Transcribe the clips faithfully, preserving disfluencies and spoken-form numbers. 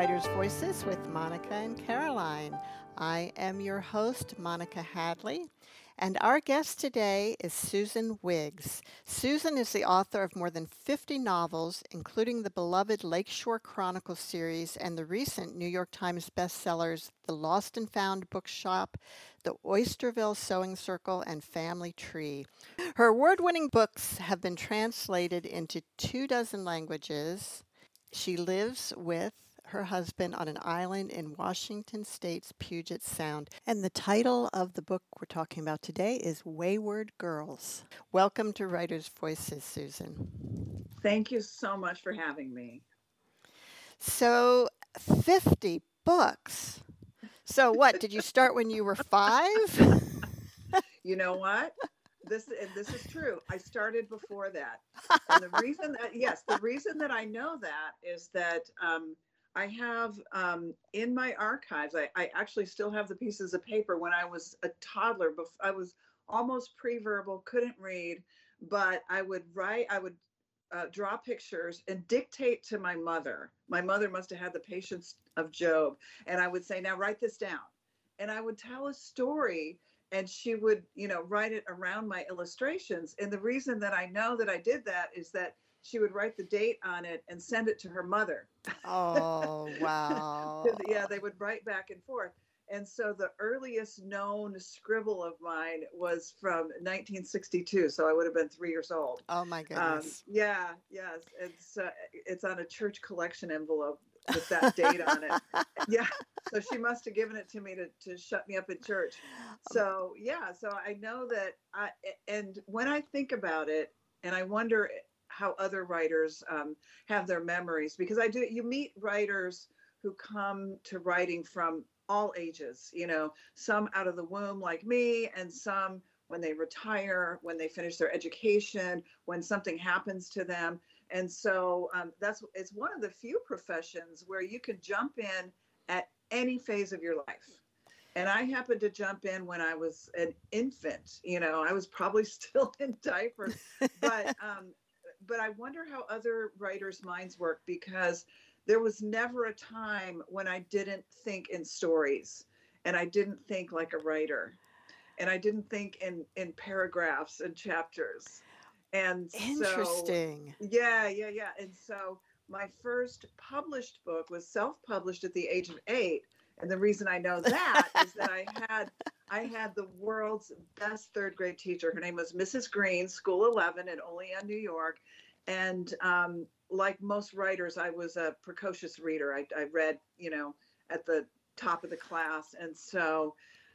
Writers' Voices with Monica and Caroline. I am your host, Monica Hadley, and our guest today is Susan Wiggs. Susan is the author of more than fifty novels, including the beloved Lakeshore Chronicles series and the recent New York Times bestsellers The Lost and Found Bookshop, The Oysterville Sewing Circle, and Family Tree. Her award-winning books have been translated into two dozen languages. She lives with her husband on an island in Washington State's Puget Sound. And the title of the book we're talking about today is Wayward Girls. Welcome to Writers' Voices, Susan. Thank you so much for having me. So, fifty books. So what, did you start when you were five? You know what? This this is true. I started before that. And the reason that, yes, the reason that I know that is that um, I have um, in my archives, I, I actually still have the pieces of paper when I was a toddler. Bef- I was almost pre-verbal, couldn't read, but I would write, I would uh, draw pictures and dictate to my mother. My mother must have had the patience of Job. And I would say, now write this down. And I would tell a story and she would, you know, write it around my illustrations. And the reason that I know that I did that is that she would write the date on it and send it to her mother. Oh, wow. Yeah, they would write back and forth. And so the earliest known scribble of mine was from nineteen sixty-two. So I would have been three years old. Oh, my Um, goodness. yeah, yes. It's, uh, it's on a church collection envelope with that date on it. Yeah. So she must have given it to me to, to shut me up in church. So, yeah. So I know that I, and when I think about it, and I wonder how other writers um, have their memories, because I do, you meet writers who come to writing from all ages, you know, some out of the womb like me, and some when they retire, when they finish their education, when something happens to them. And so um, that's, it's one of the few professions where you can jump in at any phase of your life. And I happened to jump in when I was an infant. You know, I was probably still in diapers, but um, but I wonder how other writers' minds work, because there was never a time when I didn't think in stories, and I didn't think like a writer, and I didn't think in in paragraphs and chapters. And Interesting. so, yeah, yeah, yeah. And so my first published book was self-published at the age of eight. And the reason I know that is that I had I had the world's best third grade teacher. Her name was Missus Green, School eleven in Olean, New York. And um, like most writers, I was a precocious reader. I, I read, you know, at the top of the class. And so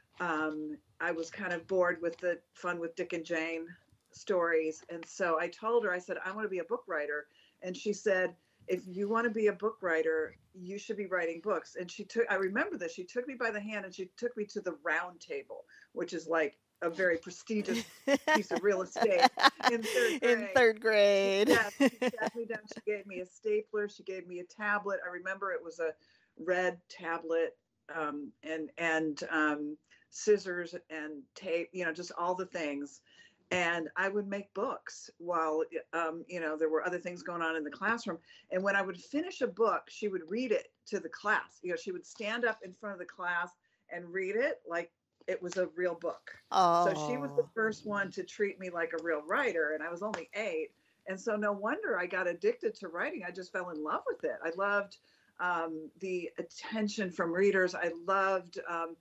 um, I was kind of bored with the Fun with Dick and Jane stories. And so I told her, I said, I want to be a book writer. And she said, if you want to be a book writer, you should be writing books. And she took, I remember this, she took me by the hand and she took me to the Round Table, which is like a very prestigious piece of real estate in third grade. In third grade. Yeah, she sat me down, she gave me a stapler, she gave me a tablet. I remember it was a red tablet um, and, and um, scissors and tape, you know, just all the things. And I would make books while, um, you know, there were other things going on in the classroom. And when I would finish a book, she would read it to the class. You know, she would stand up in front of the class and read it like it was a real book. Oh. So she was the first one to treat me like a real writer. And I was only eight. And so no wonder I got addicted to writing. I just fell in love with it. I loved um, the attention from readers. I loved um,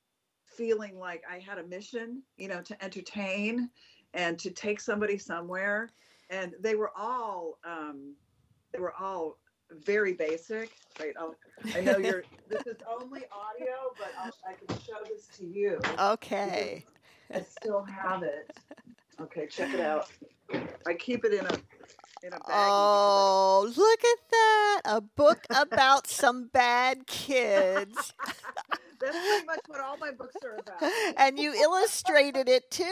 feeling like I had a mission, you know, to entertain and to take somebody somewhere. And they were all, um, they were all very basic. Right? I'll, I know you're, this is only audio, but I'll, I can show this to you. Okay. I still have it. Okay, check it out. I keep it in a, in a baggie. Oh, look at that. A book about some bad kids. That's pretty much what all my books are about. And you illustrated it too.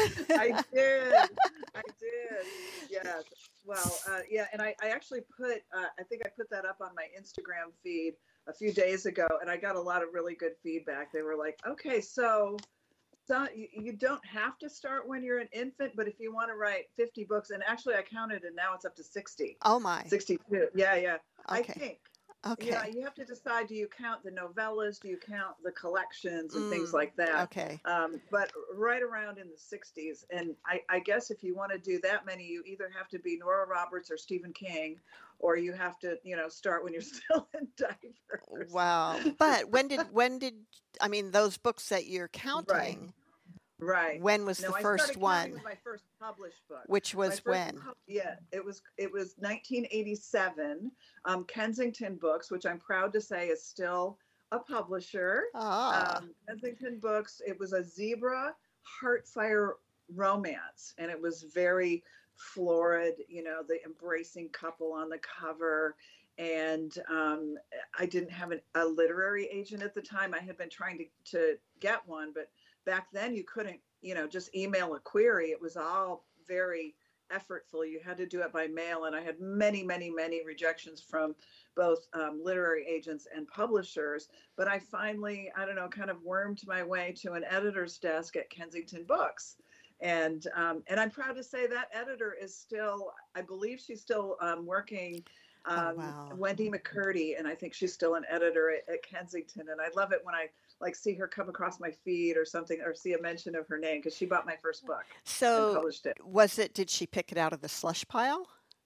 I did. I did. Yes. Well, uh, yeah. And I, I actually put, uh, I think I put that up on my Instagram feed a few days ago, and I got a lot of really good feedback. They were like, okay, so, so you, you don't have to start when you're an infant, but if you want to write fifty books, and actually I counted and now it's up to sixty. Oh my. sixty-two. Yeah, yeah. Okay. I think. You know, Okay. you have to decide, do you count the novellas? Do you count the collections and things Mm, like that? okay. Um, but right around in the sixties. And I, I guess if you want to do that many, you either have to be Nora Roberts or Stephen King, or you have to, you know, start when you're still in diapers. Wow. But when did when did I mean those books that you're Right. counting, Right. when was the No, I first started counting one? with my first published book. Which My was first, when? pub- yeah, it was it was nineteen eighty-seven. Um, Kensington Books, which I'm proud to say is still a publisher. Ah, Um, Kensington Books. It was a zebra heartfire romance, and it was very florid. You know, the embracing couple on the cover. And um, I didn't have an, a literary agent at the time. I had been trying to, to get one, but back then you couldn't, you know, just email a query. It was all very effortful. You had to do it by mail. And I had many, many, many rejections from both um, literary agents and publishers. But I finally, I don't know, kind of wormed my way to an editor's desk at Kensington Books. And um, and I'm proud to say that editor is still, I believe she's still um, working, oh um, wow. Wendy McCurdy, and I think she's still an editor at, at Kensington. And I love it when I like see her come across my feed or something, or see a mention of her name, because she bought my first book and So published it. was it, did she pick it out of the slush pile?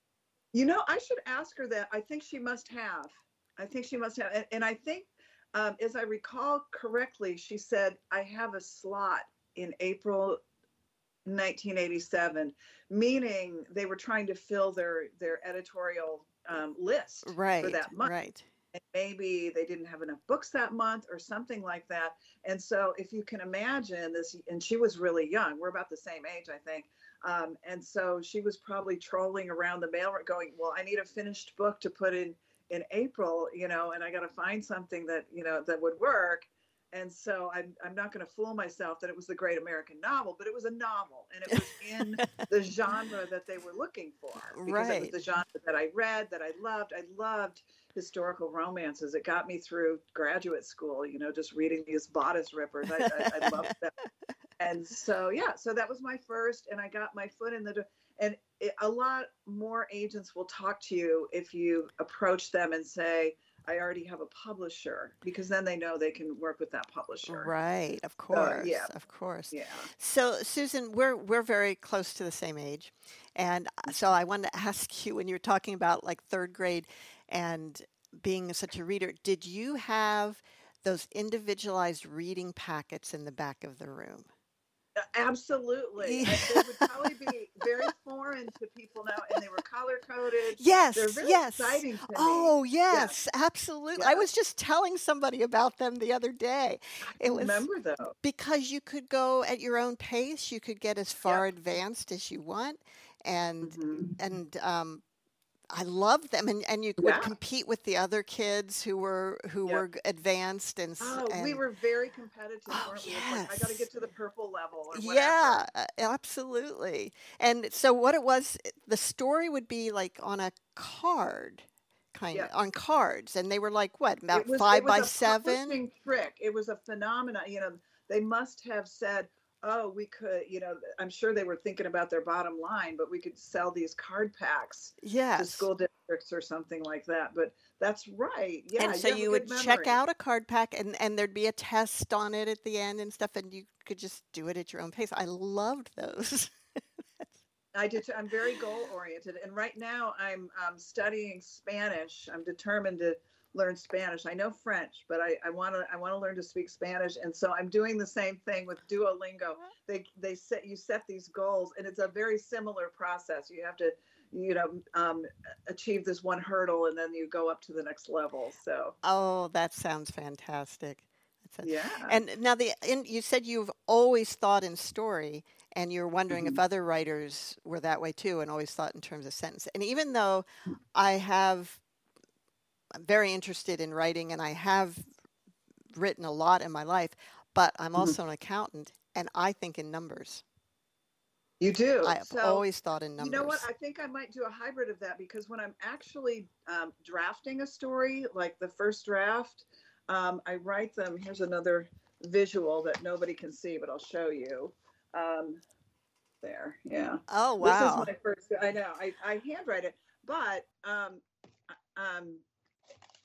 You know, I should ask her that. I think she must have. I think she must have. And, and I think, um, as I recall correctly, she said, I have a slot in April nineteen eighty-seven, meaning they were trying to fill their, their editorial um, list for Right, that month. right. And maybe they didn't have enough books that month or something like that. And so if you can imagine this, and she was really young, we're about the same age, I think. Um, and so she was probably trolling around the mail going, well, I need a finished book to put in in April, you know, and I got to find something that, you know, that would work. And so I'm, I'm not going to fool myself that it was the great American novel, but it was a novel, and it was in the genre that they were looking for, because it was Right. the genre that I read, that I loved. I loved historical romances. It got me through graduate school, you know, just reading these bodice rippers. I, I, I loved them. And so, yeah, so that was my first, and I got my foot in the door. And it, a lot more agents will talk to you if you approach them and say, I already have a publisher, because then they know they can work with that publisher. Right, of So, course, yeah, of course. yeah. So, Susan, we're we're very close to the same age, and uh, so I wanted to ask you, when you were talking about like third grade and being such a reader, did you have those individualized reading packets in the back of the room? Absolutely. Yeah. I, they would probably be very foreign to people now, and they were color coded. They're Yes, very yes. exciting to me. Oh, Yes, yes, absolutely. I yes. was just telling somebody about them the other day. I It was remember those. because you could go at your own pace. You could get as far Yep. advanced as you want, and Hmm. and um, I loved them. And, and you would Yeah. compete with the other kids who were who Yep. were g- advanced and s- Oh, we and were very competitive, oh weren't we? It's like, I got to yes, get to the purple level or yeah, whatever. uh, absolutely. And so what it was, it- the story would be like on a card, kind of Yep. on cards, and they were like what, It about was it five was by a seven? publishing trick. It was a phenomenon. You know, they must have said, "Oh, we could." You know, I'm sure they were thinking about their bottom line, but we could sell these card packs to Yes. school districts or something like that. But that's right. And Yeah, so you have a you good would check memory. out a card pack, and and there'd be a test on it at the end and stuff, and you could just do it at your own pace. I loved those. I did. Too. I'm very goal oriented, and right now I'm um, studying Spanish. I'm determined to learn Spanish. I know French, but I want to I want to learn to speak Spanish, and so I'm doing the same thing with Duolingo. They they set you set these goals, and it's a very similar process. You have to, you know, um, achieve this one hurdle, and then you go up to the next level. So Oh, that sounds fantastic. That's a, yeah. and now the in, you said you've always thought in story, and you're wondering if Mhm. other writers were that way too, and always thought in terms of sentence. And even though I have, I'm very interested in writing, and I have written a lot in my life, but I'm Mhm. also an accountant, and I think in numbers. You do. I have So always thought in you know what? numbers. I think I might do a hybrid of that, because when I'm actually um, drafting a story, like the first draft, um, I write them. Here's another visual that nobody can see, but I'll show you. Um, there, yeah. Oh, This is wow. my first. I know. I, I handwrite it, but um, um,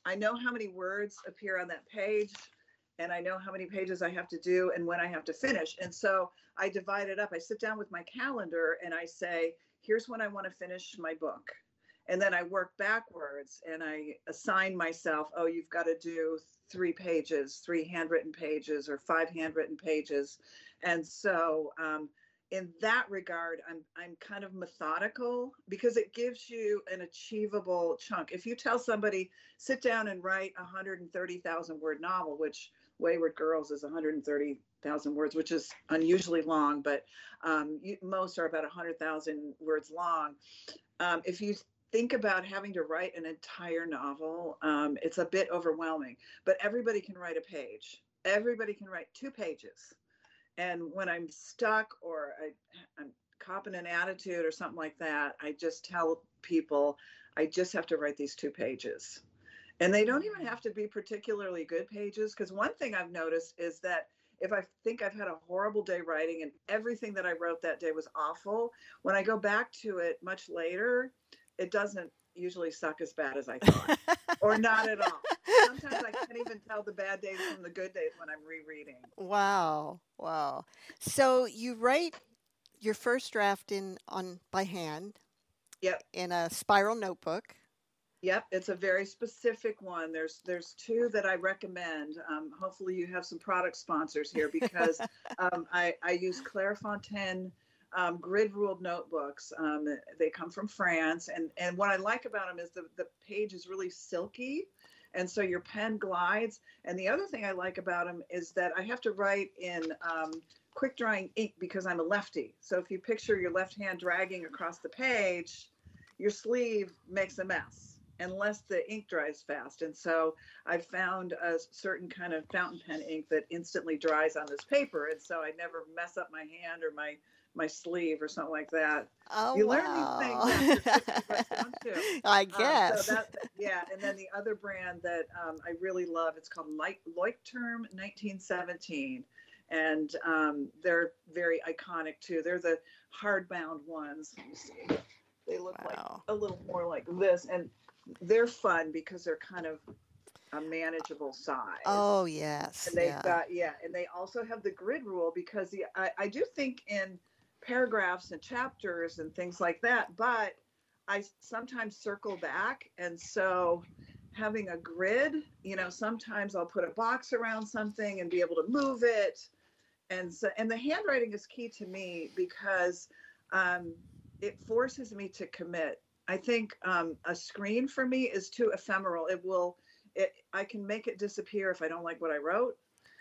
I know how many words appear on that page, and I know how many pages I have to do and when I have to finish. And so I divide it up. I sit down with my calendar and I say, here's when I want to finish my book. And then I work backwards and I assign myself, oh, you've got to do three pages, three handwritten pages or five handwritten pages. And so um, in that regard, I'm I'm kind of methodical because it gives you an achievable chunk. If you tell somebody, sit down and write a one hundred thirty thousand word novel, which Wayward Girls is one hundred thirty thousand words, which is unusually long, but um, you, most are about one hundred thousand words long. Um, if you think about having to write an entire novel, um, it's a bit overwhelming, but everybody can write a page. Everybody can write two pages. And when I'm stuck or I, I'm copping an attitude or something like that, I just tell people, I just have to write these two pages. And they don't even have to be particularly good pages, because one thing I've noticed is that if I think I've had a horrible day writing and everything that I wrote that day was awful, when I go back to it much later, it doesn't usually suck as bad as I thought, or not at all. Sometimes I can't even tell the bad days from the good days when I'm rereading. Wow. Wow. So you write your first draft in on by hand. Yep. In a spiral notebook. Yep, it's a very specific one. There's there's two that I recommend. Um, hopefully you have some product sponsors here, because um, I, I use Clairefontaine um, grid ruled notebooks. Um, they come from France. And, and what I like about them is the, the page is really silky. And so your pen glides. And the other thing I like about them is that I have to write in um, quick drying ink because I'm a lefty. So if you picture your left hand dragging across the page, your sleeve makes a mess unless the ink dries fast. And so I've found a certain kind of fountain pen ink that instantly dries on this paper. And so I never mess up my hand or my, my sleeve or something like that. Oh, you wow. learn these things after sixty books, don't you? I guess. Um, so that, yeah. And then the other brand that um, I really love, it's called Leuchtturm nineteen seventeen. And um, they're very iconic too. They're the hardbound ones. Let me see. They look Wow. like a little more like this. And they're fun because they're kind of a manageable size. Oh, yes. And they've yeah. got, yeah. And they also have the grid rule, because the, I, I do think in paragraphs and chapters and things like that, but I sometimes circle back. And so having a grid, you know, sometimes I'll put a box around something and be able to move it. And so, and the handwriting is key to me because um, it forces me to commit. I think um, a screen for me is too ephemeral. It will, it, I can make it disappear if I don't like what I wrote.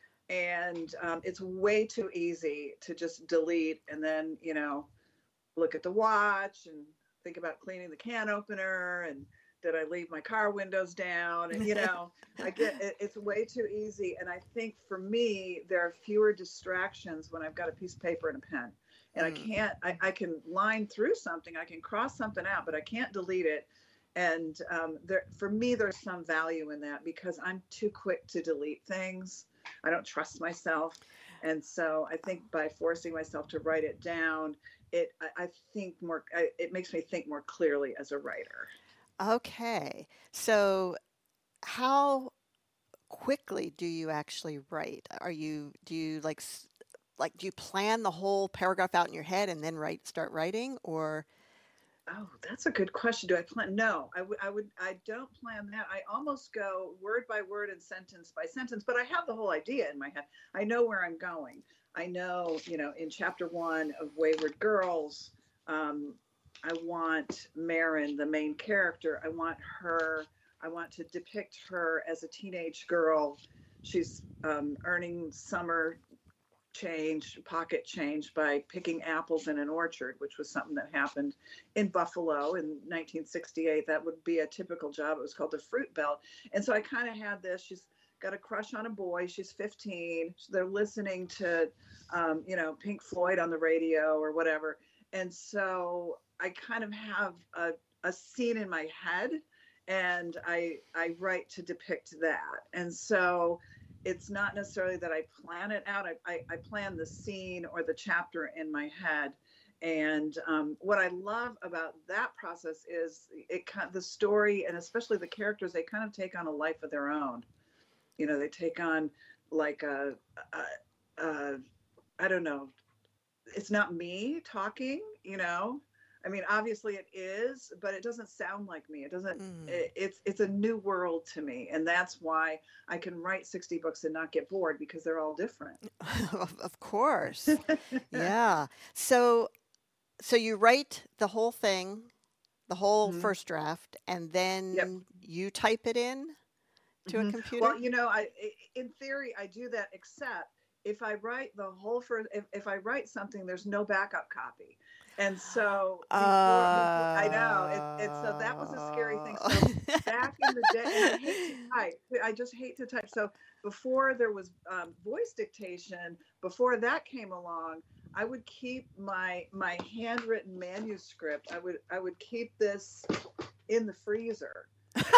And um, it's way too easy to just delete and then, you know, look at the watch and think about cleaning the can opener and did I leave my car windows down? And, you know, I get it, it's way too easy. And I think for me, there are fewer distractions when I've got a piece of paper and a pen. And I can't, I, I can line through something, I can cross something out, but I can't delete it. And um, there, for me, there's some value in that because I'm too quick to delete things. I don't trust myself. And so I think by forcing myself to write it down, it, I, I think more, I, it makes me think more clearly as a writer. Okay. So how quickly do you actually write? Are you, do you like, like, do you plan the whole paragraph out in your head and then write, start writing, or? Oh, that's a good question. Do I plan? No, I would, I would, I don't plan that. I almost go word by word and sentence by sentence, but I have the whole idea in my head. I know where I'm going. I know, you know, in chapter one of Wayward Girls, um, I want Marin, the main character. I want her, I want to depict her as a teenage girl. She's um, earning summer change, pocket change by picking apples in an orchard, which was something that happened in Buffalo in nineteen sixty-eight. That would be a typical job. It was called the Fruit Belt. And so I kind of had this, she's got a crush on a boy. She's fifteen. They're listening to, um, you know, Pink Floyd on the radio or whatever. And so I kind of have a, a scene in my head and I, I write to depict that. And so it's not necessarily that I plan it out. I, I, I plan the scene or the chapter in my head. And um, what I love about that process is it kind the story, and especially the characters, they kind of take on a life of their own. You know, they take on like a, a, a I don't know, it's not me talking, you know. I mean, obviously it is, but it doesn't sound like me. It doesn't. Mm. It, it's it's a new world to me, and that's why I can write sixty books and not get bored because they're all different. Of, of course. Yeah. So so you write the whole thing, the whole hmm first draft, and Yep. then you type it in to a hmm computer? Well, you know, I in theory I do that, except if I write the whole first, if, if I write something, there's no backup copy, and so before before I know it, it's so that was a scary thing. Uh, So back in the day, and I hate to type, I just hate to type. So before there was um, voice dictation, before that came along, I would keep my my handwritten manuscript. I would I would keep this in the freezer.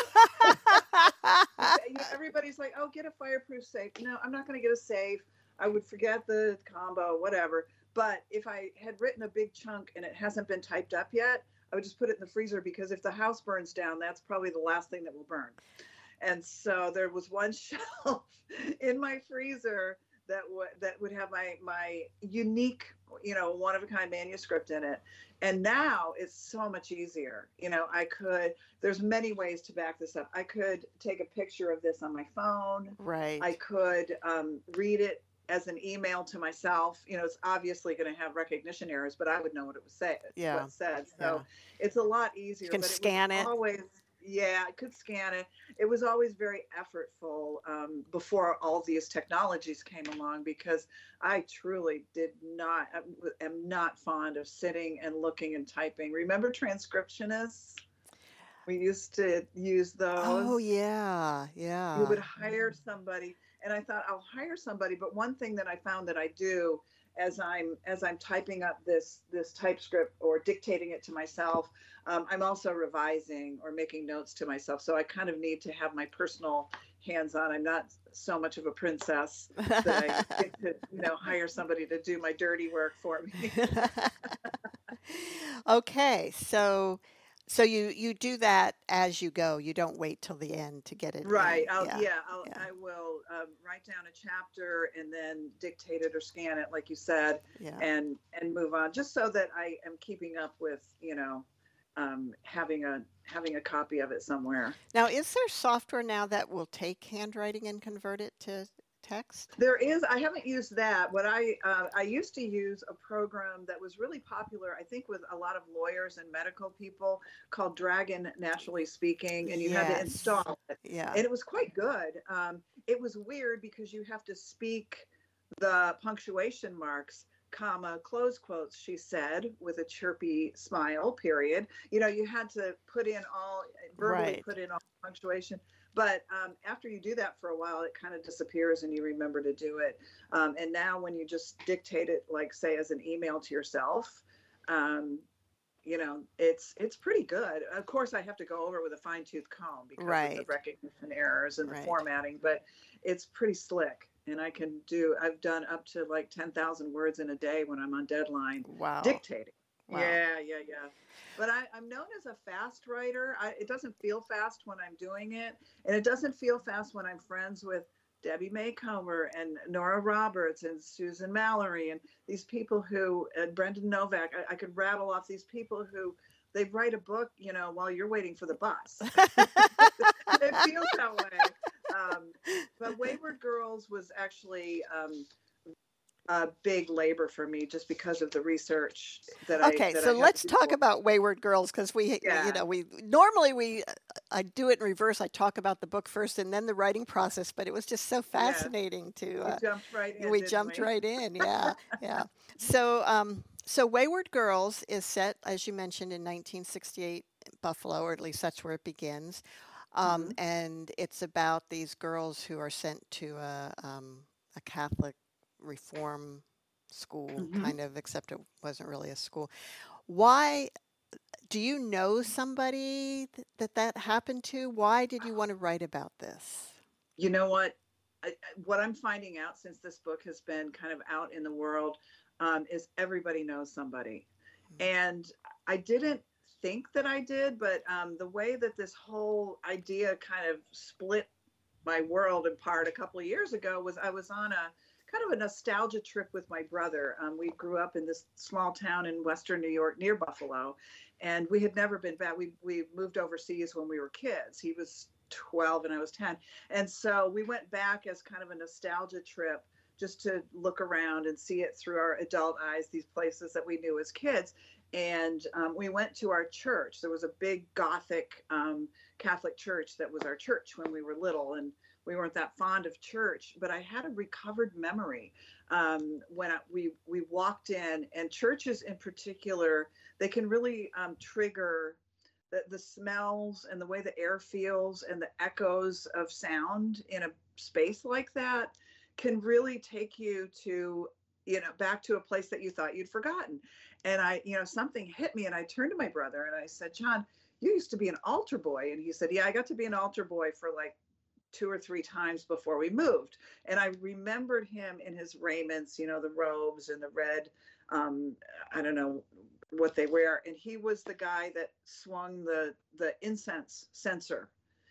You know, everybody's like, oh, get a fireproof safe. No, I'm not going to get a safe. I would forget the combo, whatever. But if I had written a big chunk and it hasn't been typed up yet, I would just put it in the freezer, because if the house burns down, that's probably the last thing that will burn. And so there was one shelf in my freezer that would that would have my my unique, you know, one of a kind manuscript in it. And now it's so much easier. You know, I could, there's many ways to back this up. I could take a picture of this on my phone. right. I could um, read it as an email to myself. You know, it's obviously going to have recognition errors, but I would know what it was say, Yeah. what it said. So Yeah. it's a lot easier. You can but it scan was it. always, yeah, I could scan it. It was always very effortful um, before all these technologies came along, because I truly did not, I am not fond of sitting and looking and typing. Remember transcriptionists? We used to use those. Oh, yeah. You Yeah. would hire somebody, and I thought, I'll hire somebody. But one thing that I found that I do as I'm as I'm typing up this this typescript or dictating it to myself, um, I'm also revising or making notes to myself. So I kind of need to have my personal hands on. I'm not so much of a princess that I get to, you know, hire somebody to do my dirty work for me. Okay, so so you you do that as you go. You don't wait till the end to get it Right. in. I'll, Yeah. yeah, I'll, Yeah. I will um, write down a chapter and then dictate it or scan it, like you said, Yeah. and and move on, just so that I am keeping up with, you know, um, having a having a copy of it somewhere. Now, is there software now that will take handwriting and convert it to text? There is. I haven't used that. What I uh, I used to use a program that was really popular, I think, with a lot of lawyers and medical people, called Dragon Naturally Speaking, and you had to Yes. install it, Yeah. and it was quite good. Um, it was weird because you have to speak the punctuation marks, comma, close quotes, she said, with a chirpy smile, period. You know, you had to put in all, verbally Right. put in all punctuation. But um, after you do that for a while, it kind of disappears and you remember to do it. Um, and now when you just dictate it, like say as an email to yourself, um, you know, it's it's pretty good. Of course, I have to go over with a fine tooth comb because of the Right. recognition errors and the Right. formatting, but it's pretty slick. And I can do, I've done up to like ten thousand words in a day when I'm on deadline Wow. dictating. Wow. Yeah, yeah, yeah. But I, I'm known as a fast writer. I, it doesn't feel fast when I'm doing it. And it doesn't feel fast when I'm friends with Debbie May Comer and Nora Roberts and Susan Mallory and these people who, and Brendan Novak. I, I could rattle off these people who, they write a book, you know, while you're waiting for the bus. It feels that way. Um, but Wayward Girls was actually um, a big labor for me, just because of the research that I. Okay, that so I had let's to do talk for- about Wayward Girls, because we, you Yeah. know, we normally we I do it in reverse. I talk about the book first and then the writing process, but it was just so fascinating to We uh, jumped right in. we didn't jumped we? right in. Yeah, yeah. So, um, so Wayward Girls is set, as you mentioned, in nineteen sixty-eight in Buffalo, or at least that's where it begins. Um, Mhm. and it's about these girls who are sent to a, um, a Catholic reform school, Mhm. kind of, except it wasn't really a school. Why do you know somebody th- that that happened to? Why did you want to write about this? You know what? I, I- what I'm finding out since this book has been kind of out in the world um, is everybody knows somebody. And I didn't think that I did, but um, the way that this whole idea kind of split my world apart a couple of years ago was I was on a kind of a nostalgia trip with my brother. Um, we grew up in this small town in Western New York near Buffalo, and we had never been back. We, we moved overseas when we were kids. He was twelve and I was ten. And so we went back as kind of a nostalgia trip just to look around and see it through our adult eyes, these places that we knew as kids. And um, we went to our church. There was a big Gothic um, Catholic church that was our church when we were little, and we weren't that fond of church. But I had a recovered memory um, when I, we we walked in, and churches in particular, they can really um, trigger the, the smells and the way the air feels and the echoes of sound in a space like that can really take you to, you know, back to a place that you thought you'd forgotten. And I, you know, something hit me, and I turned to my brother and I said, John, you used to be an altar boy. And he said, yeah, I got to be an altar boy for like two or three times before we moved. And I remembered him in his raiments, you know, the robes and the red, um, I don't know what they wear. And he was the guy that swung the, the incense censer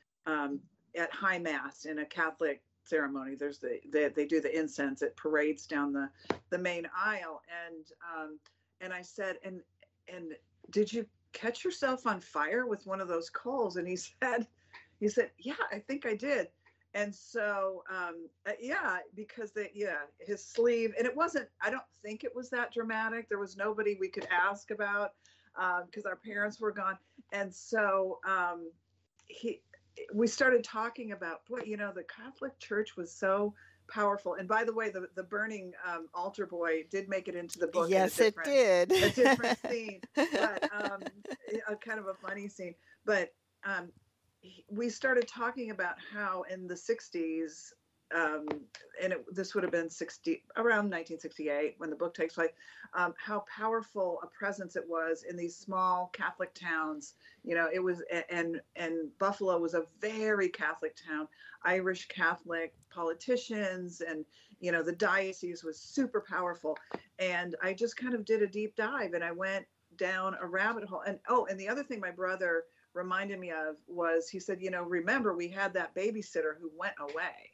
um, at high mass in a Catholic ceremony. There's the, they, they do the incense. It parades down the, the main aisle. And, um, and I said, and, and did you catch yourself on fire with one of those coals? And he said, he said, yeah, I think I did. And so, um, uh, yeah, because the, yeah, his sleeve, and it wasn't, I don't think it was that dramatic. There was nobody we could ask about, um, because our parents were gone. And so, um, he, we started talking about, boy, you know, the Catholic Church was so powerful. And by the way, the, the burning um, altar boy did make it into the book. Yes, it did. A different scene, but um, a kind of a funny scene. But um, he, we started talking about how in the sixties, um, and it, this would have been sixty around nineteen sixty-eight when the book takes place, um, how powerful a presence it was in these small Catholic towns. You know, it was, and and Buffalo was a very Catholic town. Irish Catholic politicians, and you know, the diocese was super powerful. And I just kind of did a deep dive, and I went down a rabbit hole. And oh, and the other thing my brother reminded me of was, he said, you know, remember we had that babysitter who went away.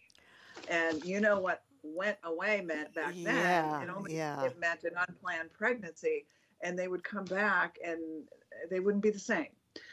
And you know what went away meant back then. Yeah, It only yeah. it meant an unplanned pregnancy, and they would come back and they wouldn't be the same.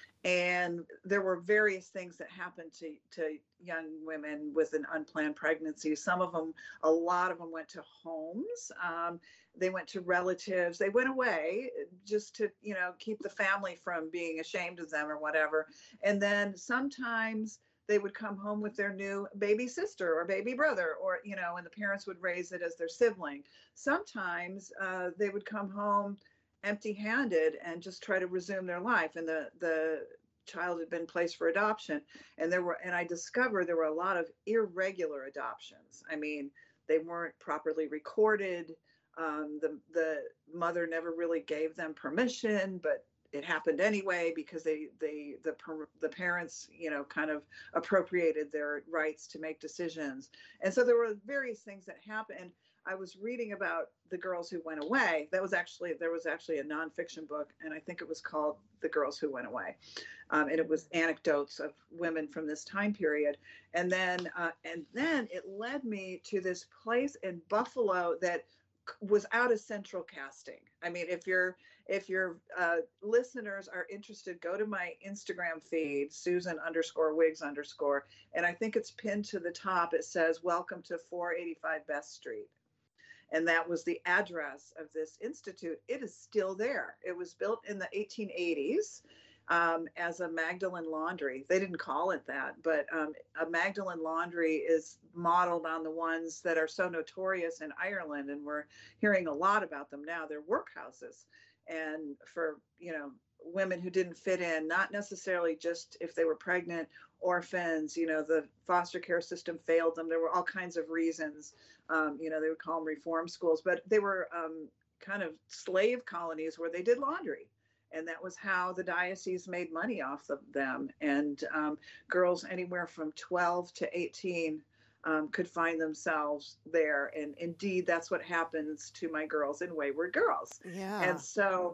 And there were various things that happened to, to young women with an unplanned pregnancy. Some of them, a lot of them went to homes. Um, they went to relatives. They went away just to, you know, keep the family from being ashamed of them or whatever. And then sometimes they would come home with their new baby sister or baby brother, or, you know, and the parents would raise it as their sibling. Sometimes uh, they would come home empty-handed and just try to resume their life, and the the child had been placed for adoption. And there were, and I discovered there were a lot of irregular adoptions. I mean, they weren't properly recorded. Um, the the mother never really gave them permission, but it happened anyway because they they the the parents, you know, kind of appropriated their rights to make decisions. And so there were various things that happened. And I was reading about the girls who went away. That was actually, there was actually a nonfiction book, and I think it was called The Girls Who Went Away. Um, and it was anecdotes of women from this time period. And then, uh, and then it led me to this place in Buffalo that was out of central casting. I mean, if you're, if your uh, listeners are interested, go to my Instagram feed, Susan underscore Wiggs underscore, and I think it's pinned to the top. It says, welcome to four eighty-five Best Street. And that was the address of this institute. It is still there. It was built in the eighteen eighties um, as a Magdalen laundry. They didn't call it that, but um, a Magdalen laundry is modeled on the ones that are so notorious in Ireland. And we're hearing a lot about them now. They're workhouses. And for, you know, women who didn't fit in, not necessarily just if they were pregnant, orphans, you know, the foster care system failed them. There were all kinds of reasons. Um, you know, they would call them reform schools, but they were um, kind of slave colonies where they did laundry. And that was how the diocese made money off of them. And um, girls anywhere from twelve to eighteen um, could find themselves there. And indeed, that's what happens to my girls in Wayward Girls. Yeah. And so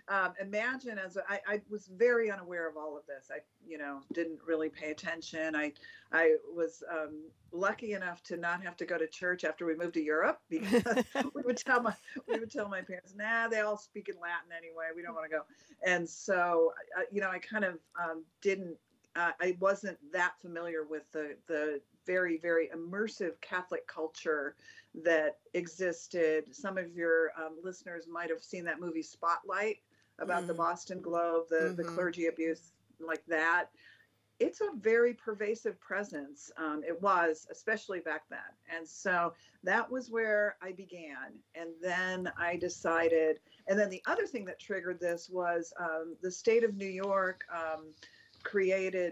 um, imagine as a, I, I was very unaware of all of this. I, you know, didn't really pay attention. I, I was um, lucky enough to not have to go to church after we moved to Europe, because we would tell my we would tell my parents, nah, they all speak in Latin anyway. We don't want to go. And so, uh, you know, I kind of um, didn't. Uh, I wasn't that familiar with the the very, very immersive Catholic culture that existed. Some of your um, listeners might have seen that movie Spotlight about mm. the Boston Globe, the, mm-hmm. the clergy abuse, like that. It's a very pervasive presence. Um, it was, especially back then. And so that was where I began. And then I decided, and then the other thing that triggered this was um, the state of New York um, created,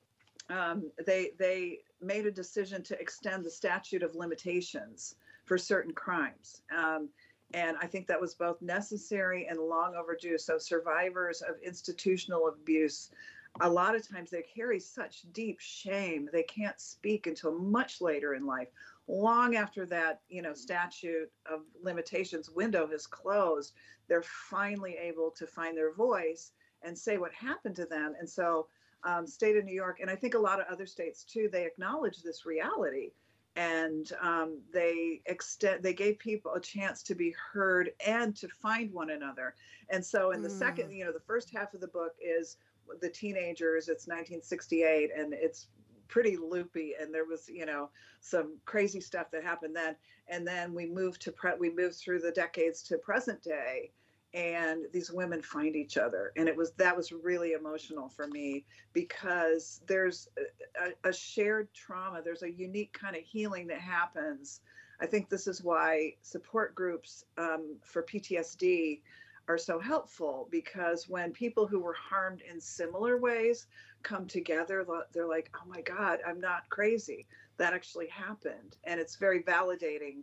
um, they, they made a decision to extend the statute of limitations for certain crimes. Um, and I think that was both necessary and long overdue. So survivors of institutional abuse, a lot of times they carry such deep shame, they can't speak until much later in life. Long after that, you know, statute of limitations window has closed, they're finally able to find their voice and say what happened to them. And so um, state of New York, and I think a lot of other states too, they acknowledge this reality. And um, they extend, they gave people a chance to be heard and to find one another. And so in the mm. second, you know, the first half of the book is the teenagers. It's nineteen sixty-eight, and it's pretty loopy. And there was, you know, some crazy stuff that happened then. And then we moved to pre- we moved through the decades to present day. And these women find each other. And it was, that was really emotional for me, because there's a, a shared trauma. There's a unique kind of healing that happens. I think this is why support groups um, for P T S D are so helpful, because when people who were harmed in similar ways come together, they're like, oh my God, I'm not crazy. That actually happened. And it's very validating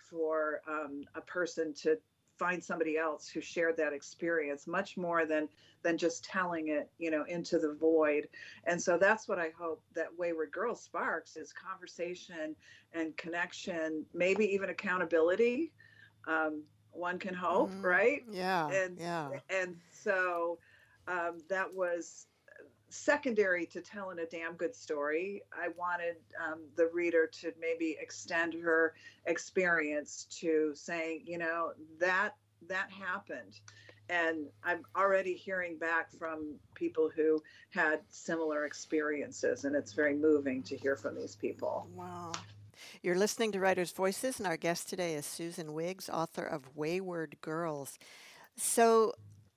for um, a person to find somebody else who shared that experience, much more than than just telling it, you know, into the void. And so that's what I hope that Wayward Girls sparks, is conversation and connection, maybe even accountability. Um, one can hope, mm, right? Yeah. And yeah. and so um, that was secondary to telling a damn good story. I wanted um, the reader to maybe extend her experience to saying, you know, that that happened. And I'm already hearing back from people who had similar experiences, and it's very moving to hear from these people. Wow. You're listening to Writers' Voices, and our guest today is Susan Wiggs, author of Wayward Girls. So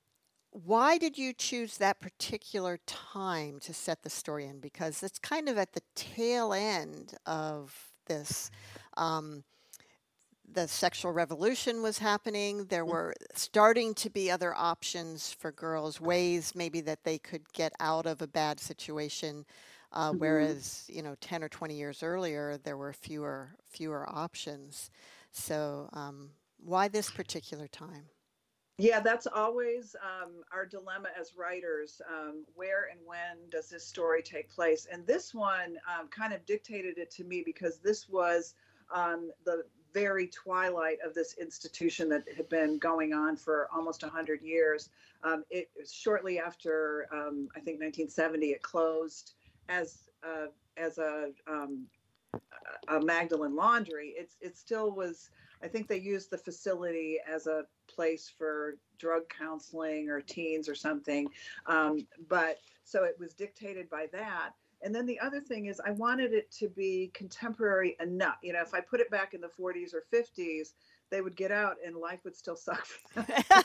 why did you choose that particular time to set the story in? Because it's kind of at the tail end of this. Um, the sexual revolution was happening. There were starting to be other options for girls, ways maybe that they could get out of a bad situation. Uh, mm-hmm. Whereas, you know, ten or twenty years earlier, there were fewer fewer options. So um, why this particular time? Yeah, that's always um, our dilemma as writers. Um, where and when does this story take place? And this one um, kind of dictated it to me, because this was um, the very twilight of this institution that had been going on for almost one hundred years. Um, it was shortly after, um, I think, nineteen seventy, it closed as uh, as a, um, a Magdalene Laundry. It's it still was. I think they used the facility as a place for drug counseling or teens or something. Um, but so it was dictated by that. And then the other thing is, I wanted it to be contemporary enough. You know, if I put it back in the forties or fifties, they would get out and life would still suck for them.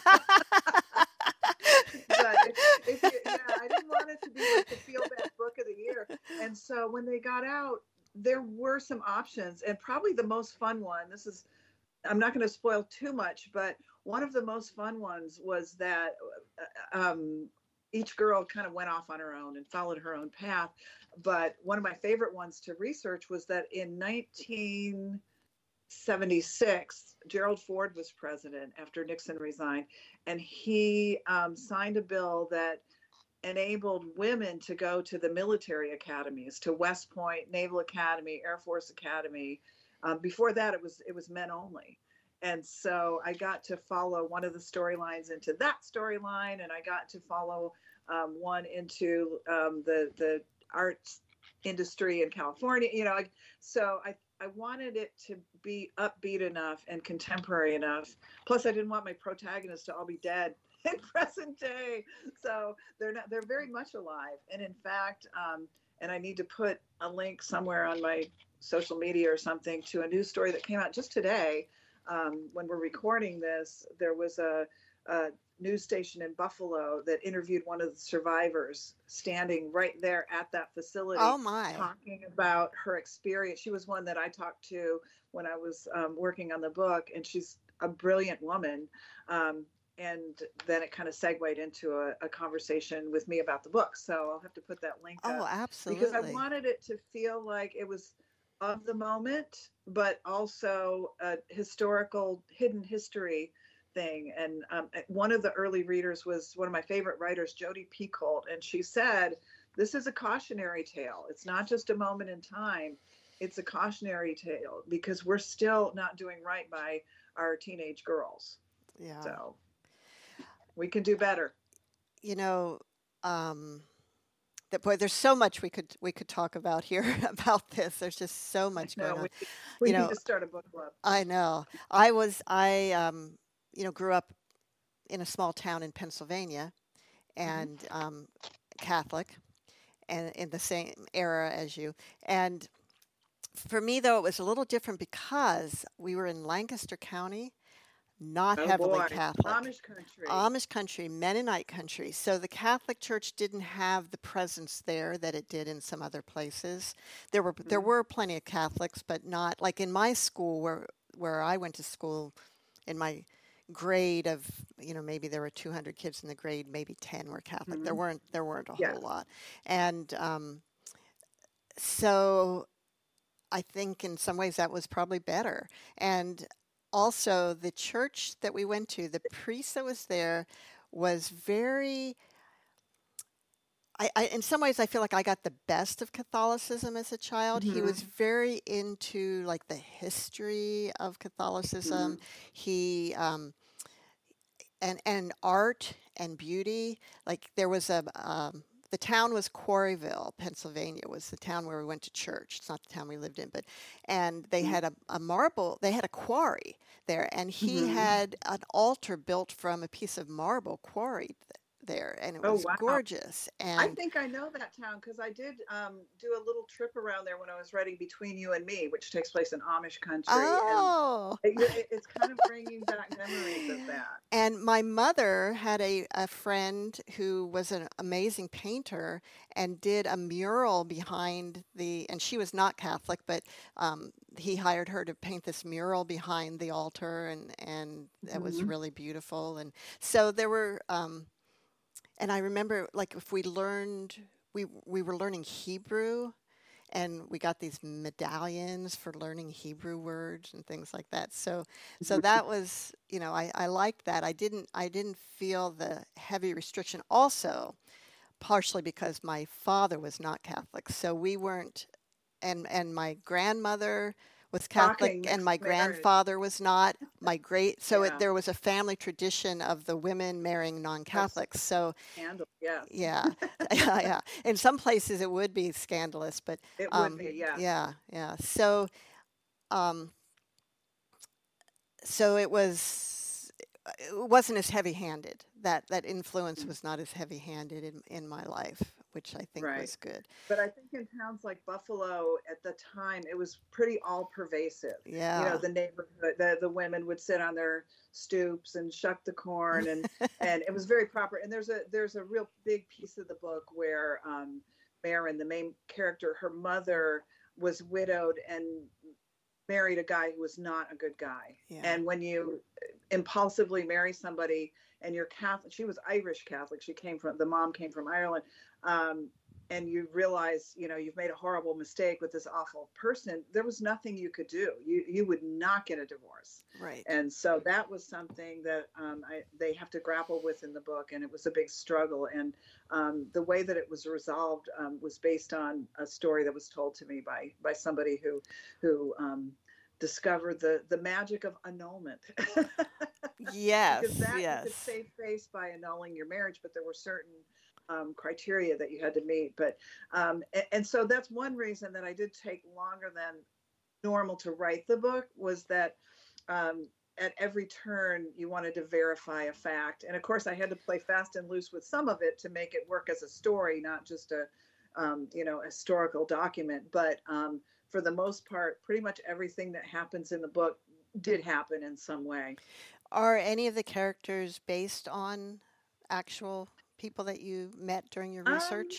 But if, if you, yeah, I didn't want it to be like the feel bad book of the year. And so when they got out, there were some options, and probably the most fun one, this is, I'm not going to spoil too much, but one of the most fun ones was that um, each girl kind of went off on her own and followed her own path. But one of my favorite ones to research was that in nineteen seventy-six, Gerald Ford was president after Nixon resigned, and he um, signed a bill that enabled women to go to the military academies, to West Point, Naval Academy, Air Force Academy. Um, before that, it was it was men only. And so I got to follow one of the storylines into that storyline, and I got to follow um, one into um, the the arts industry in California. You know, like, so I I wanted it to be upbeat enough and contemporary enough. Plus, I didn't want my protagonists to all be dead in present day. So they're not. They're very much alive. And in fact, um, and I need to put a link somewhere on my social media or something to a news story that came out just today. Um, when we're recording this, there was a, a news station in Buffalo that interviewed one of the survivors standing right there at that facility. Oh my. Talking about her experience. She was one that I talked to when I was um, working on the book, and she's a brilliant woman. Um, and then it kind of segued into a, a conversation with me about the book. So I'll have to put that link Oh, up. absolutely. Because I wanted it to feel like it was of the moment, but also a historical hidden history thing. And um, one of the early readers was one of my favorite writers, Jodi Picoult, and she said, this is a cautionary tale. It's not just a moment in time. It's a cautionary tale because we're still not doing right by our teenage girls. Yeah. So we can do better. You know, um, that boy, there's so much we could we could talk about here about this. There's just so much No, going on. we, we you need know, to start a book club. I know. I was I um, you know grew up in a small town in Pennsylvania, and mm-hmm. um, Catholic, and in the same era as you. And for me, though, it was a little different because we were in Lancaster County. Not oh heavily boy. Catholic. Amish country. Amish country, Mennonite country. So the Catholic Church didn't have the presence there that it did in some other places. There were mm-hmm. there were plenty of Catholics, but not like in my school where where I went to school. In my grade of, you know, maybe there were two hundred kids in the grade, maybe ten were Catholic. Mm-hmm. There weren't there weren't a yeah. whole lot, and um, so I think in some ways that was probably better. And also, the church that we went to, the priest that was there was very, I, I, in some ways, I feel like I got the best of Catholicism as a child. Mm-hmm. He was very into, like, the history of Catholicism. Mm-hmm. He, um, and, and art and beauty. Like, there was a, um, the town was Quarryville, Pennsylvania, was the town where we went to church. It's not the town we lived in, but, and they mm-hmm. had a, a marble, they had a quarry there, and he mm-hmm. had an altar built from a piece of marble quarried there, and it was oh, wow. gorgeous. And I think I know that town because I did um, do a little trip around there when I was writing Between You and Me, which takes place in Amish country. Oh, and it, it, it's kind of bringing back memories of that. And my mother had a, a friend who was an amazing painter and did a mural behind the, and she was not Catholic, but um, he hired her to paint this mural behind the altar, and and that mm-hmm. was really beautiful. And so there were. Um, And I remember, like, if we learned, we we were learning Hebrew, and we got these medallions for learning Hebrew words and things like that. So, so that was, you know, I, I liked that. I didn't I didn't feel the heavy restriction. Also, partially because my father was not Catholic, so we weren't, and and my grandmother was Catholic, Shocking. and my Marriage. grandfather was not. My great, so yeah. it, there was a family tradition of the women marrying non-Catholics. So, Scandal, yes. yeah, yeah, yeah. In some places it would be scandalous, but it um, would be, yeah, yeah, yeah. So, um, so it was. It wasn't as heavy-handed. That that influence was not as heavy-handed in in my life, which I think right. was good. But I think in towns like Buffalo at the time, it was pretty all-pervasive. Yeah. You know, the neighborhood, the, the women would sit on their stoops and shuck the corn, and and it was very proper. And there's a there's a real big piece of the book where um, Marin, the main character, her mother was widowed and married a guy who was not a good guy. Yeah. And when you impulsively marry somebody and you're Catholic, she was Irish Catholic. She came from, the mom came from Ireland. Um, and you realize, you know, you've made a horrible mistake with this awful person. There was nothing you could do. You you would not get a divorce. Right. And so that was something that um, I, they have to grapple with in the book. And it was a big struggle. And um, the way that it was resolved um, was based on a story that was told to me by by somebody who, who um, discover the the magic of annulment. Because Yes, that you could yes. save face by annulling your marriage, but there were certain um, criteria that you had to meet. But um, and, and so that's one reason that I did take longer than normal to write the book, was that um, at every turn you wanted to verify a fact, and of course I had to play fast and loose with some of it to make it work as a story, not just a um, you know historical document. But um, for the most part, pretty much everything that happens in the book did happen in some way. Are any of the characters based on actual people that you met during your Um, research?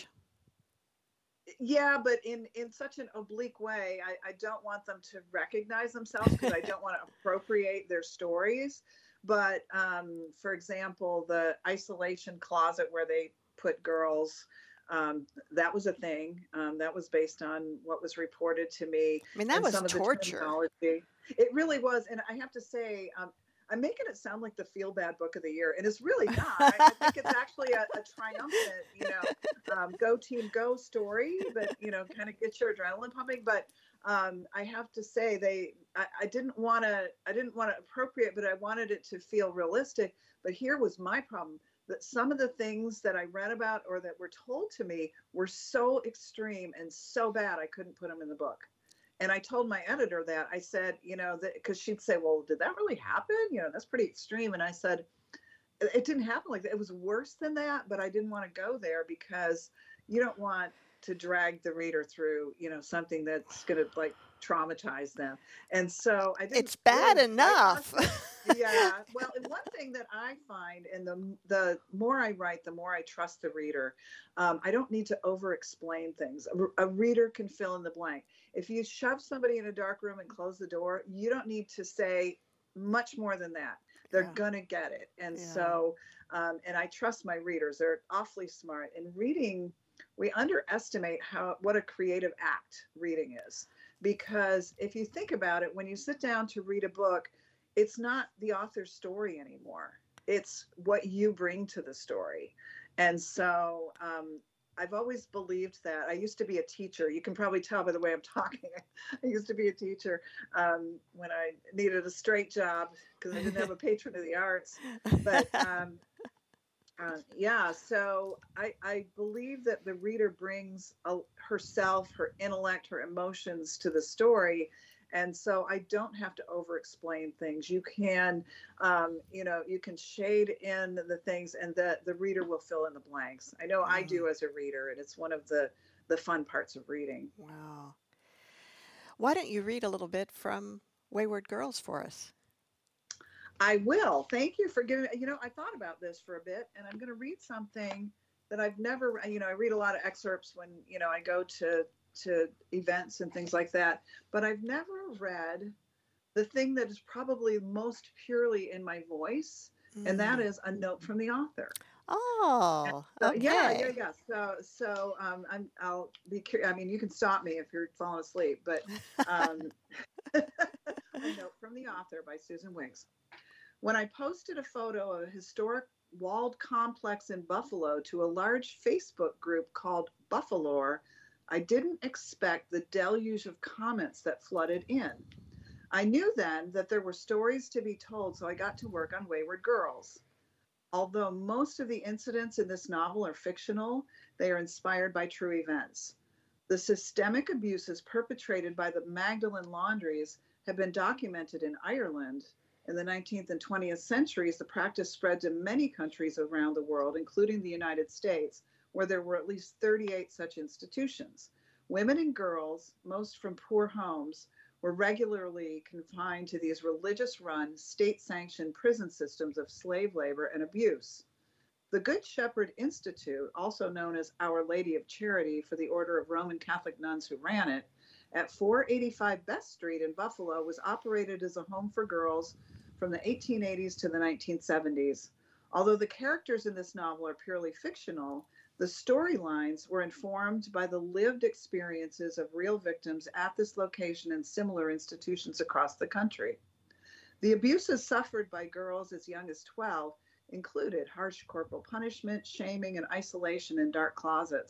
yeah, but in in such an oblique way. I, I don't want them to recognize themselves because I don't want to appropriate their stories. But um, for example, the isolation closet where they put girls, um, that was a thing. Um, that was based on what was reported to me, I mean, that and was some of the torture. terminology. It really was. And I have to say, um, I'm making it sound like the feel bad book of the year, and it's really not. I, I think it's actually a, a triumphant, you know, um, go team go story that, you know, kind of gets your adrenaline pumping. But um, I have to say, they, I, I didn't want to, I didn't want to appropriate, but I wanted it to feel realistic. But here was my problem, that some of the things that I read about or that were told to me were so extreme and so bad, I couldn't put them in the book. And I told my editor that. I said, you know, that because she'd say, well, did that really happen? You know, that's pretty extreme. And I said, it it didn't happen like that. It was worse than that, but I didn't want to go there because you don't want to drag the reader through, you know, something that's going to like traumatize them. And so I didn't It's bad really enough. whitewash it. Yeah. Well, and one thing that I find, and the the more I write, the more I trust the reader. Um, I don't need to over explain things. A, a reader can fill in the blank. If you shove somebody in a dark room and close the door, you don't need to say much more than that. They're Yeah, gonna get it. And yeah. so um, and I trust my readers. They're awfully smart. In reading, we underestimate how what a creative act reading is. Because if you think about it, when you sit down to read a book, it's not the author's story anymore. It's what you bring to the story. And so um, I've always believed that. I used to be a teacher. You can probably tell by the way I'm talking. I used to be a teacher um, when I needed a straight job because I didn't have a patron of the arts. But um, uh, yeah, so I, I believe that the reader brings a, herself, her intellect, her emotions to the story. And so I don't have to over explain things. You can, um, you know, you can shade in the things and the, the reader will fill in the blanks. I know I Mm, do as a reader, and it's one of the, the fun parts of reading. wow. Why don't you read a little bit from Wayward Girls for us? I will. Thank you for giving, you know, I thought about this for a bit, and I'm going to read something that I've never, you know, I read a lot of excerpts when, you know, I go to to events and things like that, but I've never read the thing that is probably most purely in my voice, and that Mm. is a note from the author. And Oh, so yeah, yeah, okay. yeah. So so um, I'm I'll be curious. I mean, you can stop me if you're falling asleep, but um, a note from the author by Susan Wiggs. When I posted a photo of a historic walled complex in Buffalo to a large Facebook group called Buffalore, I didn't expect the deluge of comments that flooded in. I knew then that there were stories to be told, so I got to work on Wayward Girls. Although most of the incidents in this novel are fictional, they are inspired by true events. The systemic abuses perpetrated by the Magdalen laundries have been documented in Ireland. In the nineteenth and twentieth centuries, the practice spread to many countries around the world, including the United States, where there were at least thirty-eight such institutions. Women and girls, most from poor homes, were regularly confined to these religious run, state sanctioned prison systems of slave labor and abuse. The Good Shepherd Institute, also known as Our Lady of Charity for the order of Roman Catholic nuns who ran it, at four eighty-five Best Street in Buffalo, was operated as a home for girls from the eighteen eighties to the nineteen seventies. Although the characters in this novel are purely fictional, the storylines were informed by the lived experiences of real victims at this location and similar institutions across the country. The abuses suffered by girls as young as twelve included harsh corporal punishment, shaming, and isolation in dark closets.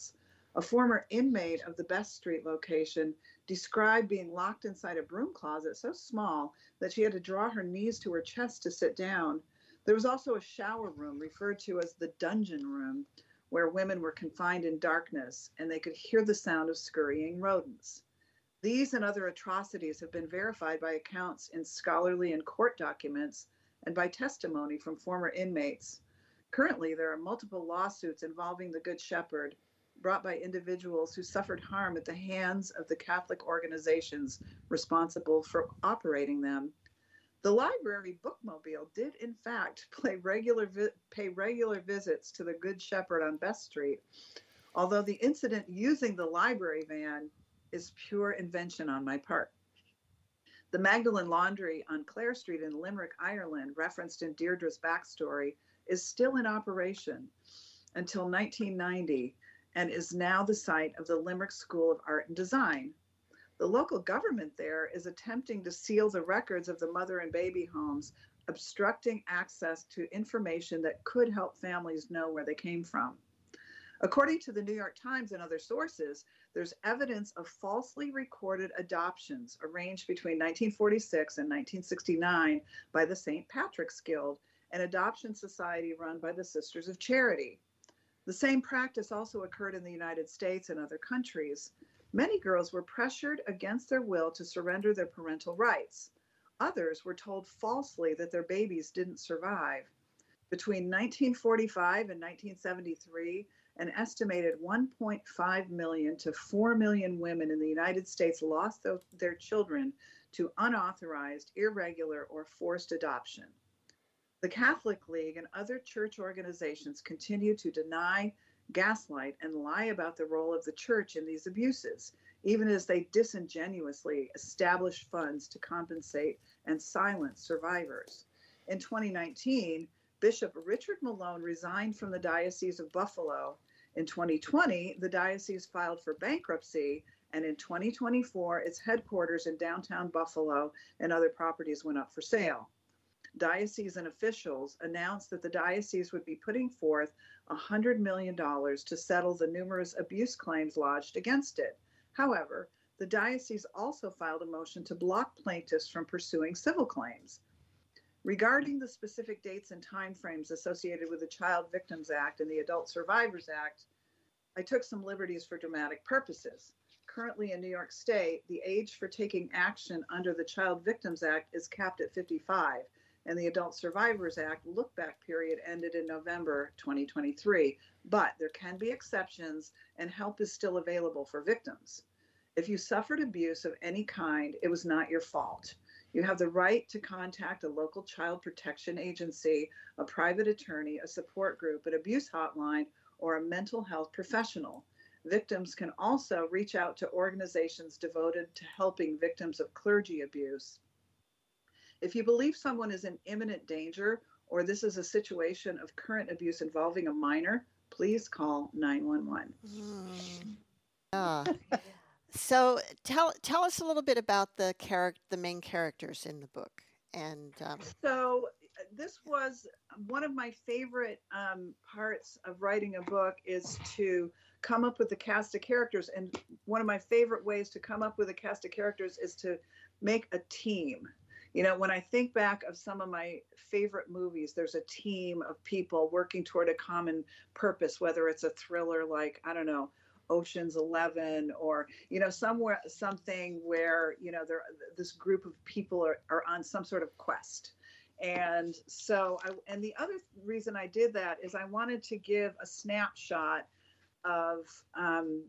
A former inmate of the Best Street location described being locked inside a broom closet so small that she had to draw her knees to her chest to sit down. There was also a shower room referred to as the dungeon room, where women were confined in darkness and they could hear the sound of scurrying rodents. These and other atrocities have been verified by accounts in scholarly and court documents and by testimony from former inmates. Currently, there are multiple lawsuits involving the Good Shepherd brought by individuals who suffered harm at the hands of the Catholic organizations responsible for operating them. The library bookmobile did, in fact, play regular vi- pay regular visits to the Good Shepherd on Best Street, although the incident using the library van is pure invention on my part. The Magdalen Laundry on Clare Street in Limerick, Ireland, referenced in Deirdre's backstory, is still in operation until nineteen ninety and is now the site of the Limerick School of Art and Design. The local government there is attempting to seal the records of the mother and baby homes, obstructing access to information that could help families know where they came from. According to the New York Times and other sources, there's evidence of falsely recorded adoptions arranged between nineteen forty-six and nineteen sixty-nine by the Saint Patrick's Guild, an adoption society run by the Sisters of Charity. The same practice also occurred in the United States and other countries. Many girls were pressured against their will to surrender their parental rights. Others were told falsely that their babies didn't survive. Between nineteen forty-five and nineteen seventy-three, an estimated one point five million to four million women in the United States lost their children to unauthorized, irregular, or forced adoption. The Catholic League and other church organizations continue to deny, gaslight, and lie about the role of the church in these abuses, even as they disingenuously establish funds to compensate and silence survivors. In twenty nineteen, Bishop Richard Malone resigned from the Diocese of Buffalo. In twenty twenty, the diocese filed for bankruptcy, and in twenty twenty-four, its headquarters in downtown Buffalo and other properties went up for sale. Diocesan officials announced that the diocese would be putting forth one hundred million dollars to settle the numerous abuse claims lodged against it. However, the diocese also filed a motion to block plaintiffs from pursuing civil claims. Regarding the specific dates and timeframes associated with the Child Victims Act and the Adult Survivors Act, I took some liberties for dramatic purposes. Currently in New York State, the age for taking action under the Child Victims Act is capped at fifty-five, and the Adult Survivors Act look-back period ended in November twenty twenty-three. But there can be exceptions, and help is still available for victims. If you suffered abuse of any kind, it was not your fault. You have the right to contact a local child protection agency, a private attorney, a support group, an abuse hotline, or a mental health professional. Victims can also reach out to organizations devoted to helping victims of clergy abuse. If you believe someone is in imminent danger or this is a situation of current abuse involving a minor, please call nine one one. Mm. Yeah. So tell tell us a little bit about the character, the main characters in the book. And um... so this was one of my favorite um, parts of writing a book, is to come up with a cast of characters. And one of my favorite ways to come up with a cast of characters is to make a team. You know, when I think back of some of my favorite movies, there's a team of people working toward a common purpose, whether it's a thriller like, I don't know, Ocean's Eleven, or, you know, somewhere, something where, you know, there, this group of people are, are on some sort of quest. And so, I, and the other reason I did that is I wanted to give a snapshot of um,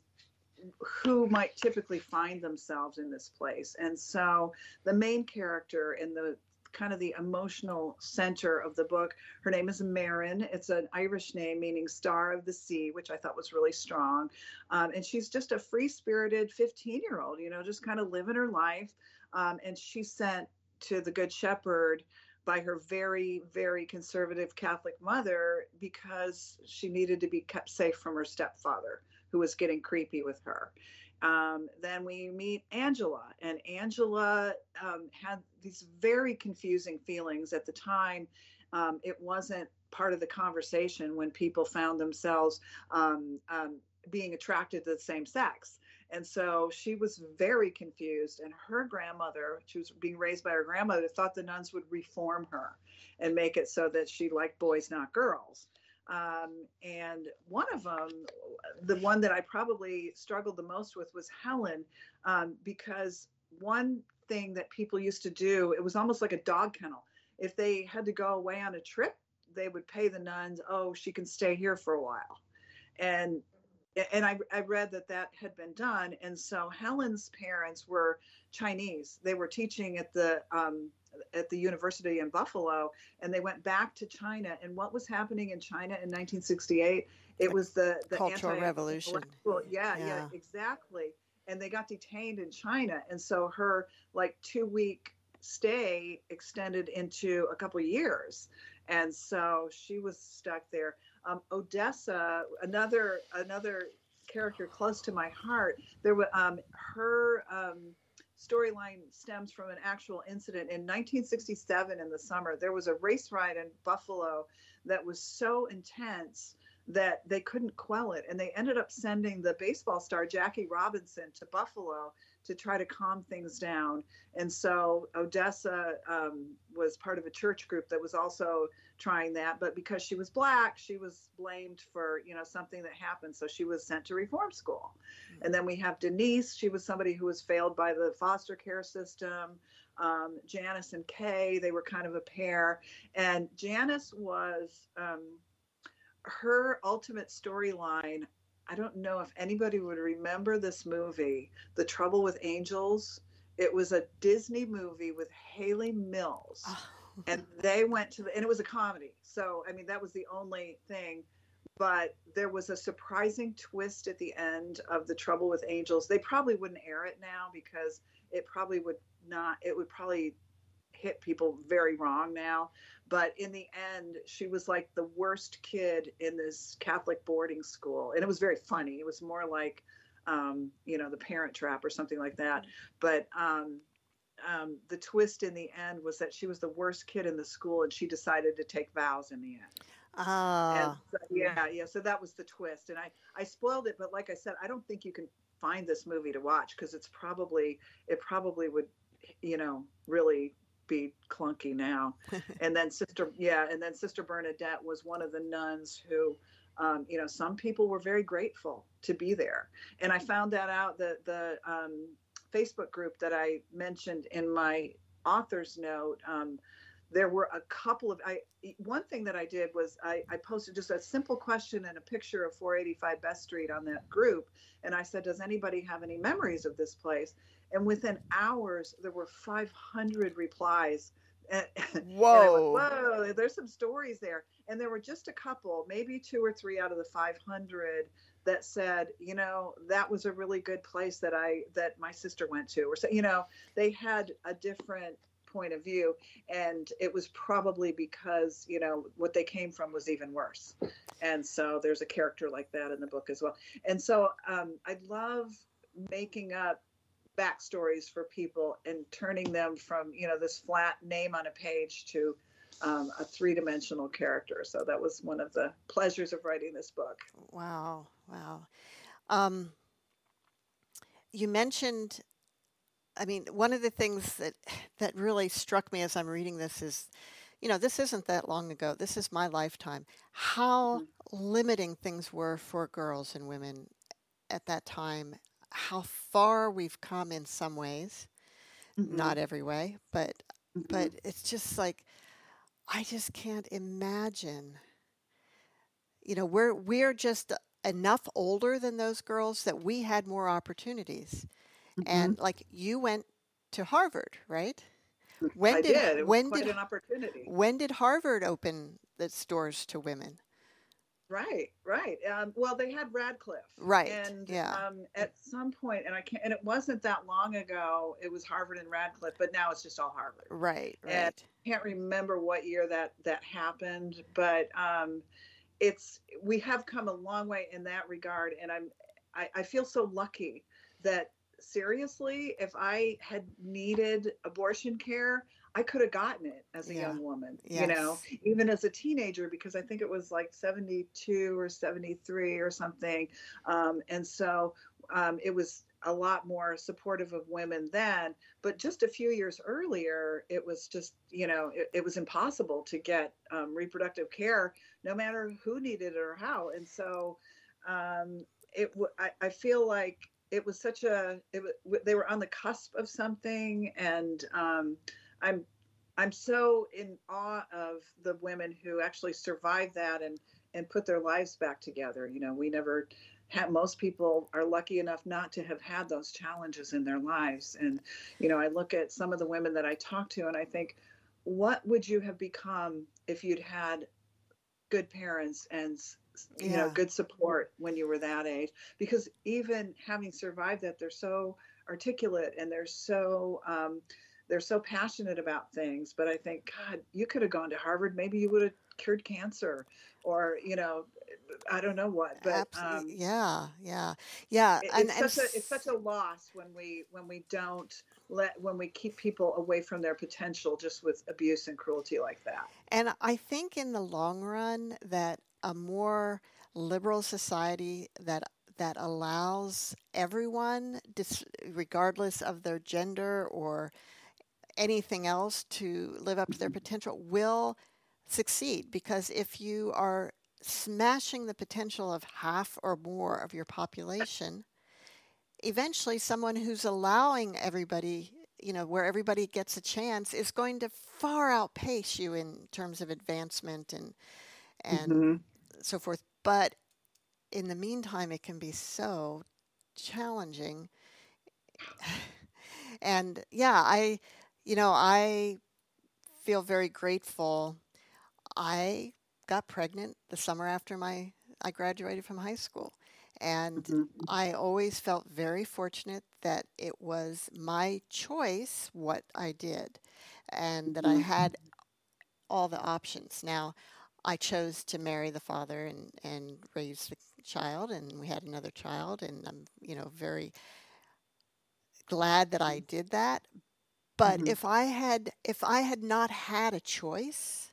who might typically find themselves in this place. And so the main character in the kind of the emotional center of the book, her name is Marin. It's an Irish name meaning star of the sea, which I thought was really strong. Um, and she's just a free-spirited fifteen-year-old, you know, just kind of living her life. Um, and she's sent to the Good Shepherd by her very, very conservative Catholic mother because she needed to be kept safe from her stepfather, who was getting creepy with her. Um, then we meet Angela, and Angela um, had these very confusing feelings at the time. Um, it wasn't part of the conversation when people found themselves um, um, being attracted to the same sex. And so she was very confused. And her grandmother, she was being raised by her grandmother, thought the nuns would reform her and make it so that she liked boys, not girls. Um, and one of them, the one that I probably struggled the most with, was Helen, um, because one thing that people used to do, it was almost like a dog kennel. If they had to go away on a trip, they would pay the nuns, oh, she can stay here for a while. And and I, I read that that had been done. And so Helen's parents were Chinese. They were teaching at the um, at the university in Buffalo, and they went back to China. And what was happening in China in nineteen sixty-eight? It was the, the Cultural anti- Revolution. Yeah, yeah, Yeah. exactly. And they got detained in China. And so her like two week stay extended into a couple of years. And so she was stuck there. Um, Odessa, another another character close to my heart. There was um, her um, storyline stems from an actual incident in nineteen sixty-seven in the summer. There was a race ride in Buffalo that was so intense that they couldn't quell it, and they ended up sending the baseball star Jackie Robinson to Buffalo to try to calm things down. And so Odessa um, was part of a church group that was also trying that, but because she was Black, she was blamed for, you know, something that happened. So she was sent to reform school. Mm-hmm. And then we have Denise. She was somebody who was failed by the foster care system. Um, Janice and Kay, they were kind of a pair. And Janice was, um, her ultimate storyline, I don't know if anybody would remember this movie, The Trouble with Angels. It was a Disney movie with Haley Mills. Oh. And they went to the, and it was a comedy. So, I mean, that was the only thing. But there was a surprising twist at the end of The Trouble with Angels. They probably wouldn't air it now because it probably would not, it would probably hit people very wrong now. But in the end, she was like the worst kid in this Catholic boarding school. And it was very funny. It was more like, um, you know, The Parent Trap or something like that. But um, um, the twist in the end was that she was the worst kid in the school, and she decided to take vows in the end. Ah. So, yeah, yeah. So that was the twist. And I, I spoiled it. But like I said, I don't think you can find this movie to watch because it's probably, it probably would, you know, really be clunky now. And then sister yeah and then Sister Bernadette was one of the nuns who um you know, some people were very grateful to be there. And I found that out, that the um Facebook group that I mentioned in my author's note, um there were a couple of I one thing that I did was I, I posted just a simple question and a picture of four eighty-five Best Street on that group, and I said, does anybody have any memories of this place? And within hours, there were five hundred replies. And, Whoa. And I went, whoa, there's some stories there. And there were just a couple, maybe two or three out of the five hundred that said, you know, that was a really good place that I, that my sister went to. Or, so, you know, they had a different point of view. And it was probably because, you know, what they came from was even worse. And so there's a character like that in the book as well. And so um, I love making up backstories for people and turning them from, you know, this flat name on a page to um, a three-dimensional character. So that was one of the pleasures of writing this book. Wow. Wow. Um, you mentioned, I mean, one of the things that, that really struck me as I'm reading this is, you know, this isn't that long ago. This is my lifetime. How mm-hmm. limiting things were for girls and women at that time. How far we've come in some ways, mm-hmm. not every way, but mm-hmm. but it's just like, I just can't imagine. You know, we're we're just enough older than those girls that we had more opportunities. Mm-hmm. And like, you went to Harvard, right? When I did. did. It was when quite did, an opportunity. When did Harvard open its doors to women? Right, right. Um, well, they had Radcliffe, right? And yeah. um, at some point, and I can't, and it wasn't that long ago. It was Harvard and Radcliffe, but now it's just all Harvard. Right, right. And I can't remember what year that that happened, but um, it's we have come a long way in that regard, and I'm I, I feel so lucky that seriously, if I had needed abortion care, I could have gotten it as a Yeah. young woman, you know, Yes. even as a teenager, because I think it was like seventy-two or seventy-three or something. Um, and so um, it was a lot more supportive of women then. But just a few years earlier, it was just, you know, it, it was impossible to get um, reproductive care, no matter who needed it or how. And so um, it, w- I, I feel like it was such a, it w- they were on the cusp of something. And um, I'm, I'm so in awe of the women who actually survived that and and put their lives back together. You know, we never had, most people are lucky enough not to have had those challenges in their lives. And, you know, I look at some of the women that I talk to and I think, what would you have become if you'd had good parents and, you know, Yeah. good support when you were that age? Because even having survived that, they're so articulate and they're so um, they're so passionate about things. But I think, God, you could have gone to Harvard, maybe you would have cured cancer, or, you know, I don't know what. But Absolutely. um Yeah. Yeah. Yeah. it, And it's and such a it's s- such a loss when we when we don't let when we keep people away from their potential just with abuse and cruelty like that. and I think in the long run that a more liberal society that that allows everyone, dis- regardless of their gender or anything else, to live up to their potential will succeed. Because if you are smashing the potential of half or more of your population, eventually someone who's allowing everybody, you know, where everybody gets a chance is going to far outpace you in terms of advancement and and Hmm. so forth. But in the meantime, it can be so challenging. And yeah, I, you know, I feel very grateful. I got pregnant the summer after my I graduated from high school. And Hmm. I always felt very fortunate that it was my choice what I did and that I Hmm. had all the options. Now, I chose to marry the father and, and raise the child, and we had another child, and I'm, you know, very glad that I did that. But Hmm. if I had if I had not had a choice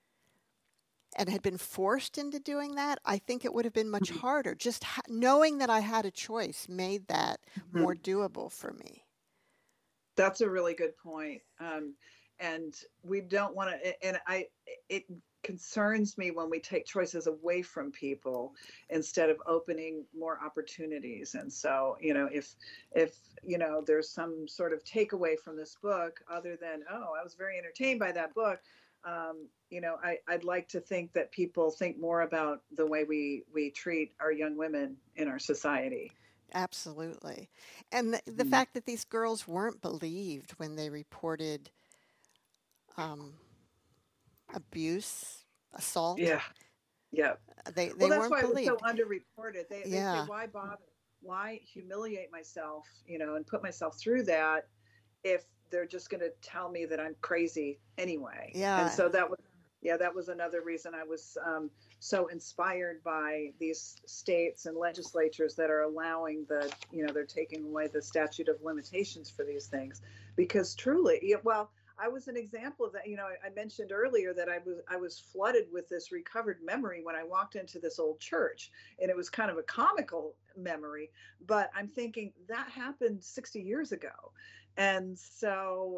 and had been forced into doing that, I think it would have been much harder. Just ha- knowing that I had a choice made that more Hmm. doable for me. That's a really good point. Um, and we don't want to, and I, it concerns me when we take choices away from people instead of opening more opportunities. And so, you know, if, if, you know, there's some sort of takeaway from this book other than, oh, I was very entertained by that book. Um, you know, I, I'd like to think that people think more about the way we, we treat our young women in our society. Absolutely. And the, the Mhm. fact that these girls weren't believed when they reported um, abuse, assault, Yeah. Yeah. they, Well, they that's weren't why it was so believed. underreported. They they say, Yeah, why bother? Why humiliate myself, you know, and put myself through that if they're just going to tell me that I'm crazy anyway? And yeah, so that was, yeah, that was another reason I was um, so inspired by these states and legislatures that are allowing the, you know, they're taking away the statute of limitations for these things, because truly, yeah, well, I was an example of that. You know, I, I mentioned earlier that I was I was flooded with this recovered memory when I walked into this old church, and it was kind of a comical memory. But I'm thinking that happened sixty years ago, and so,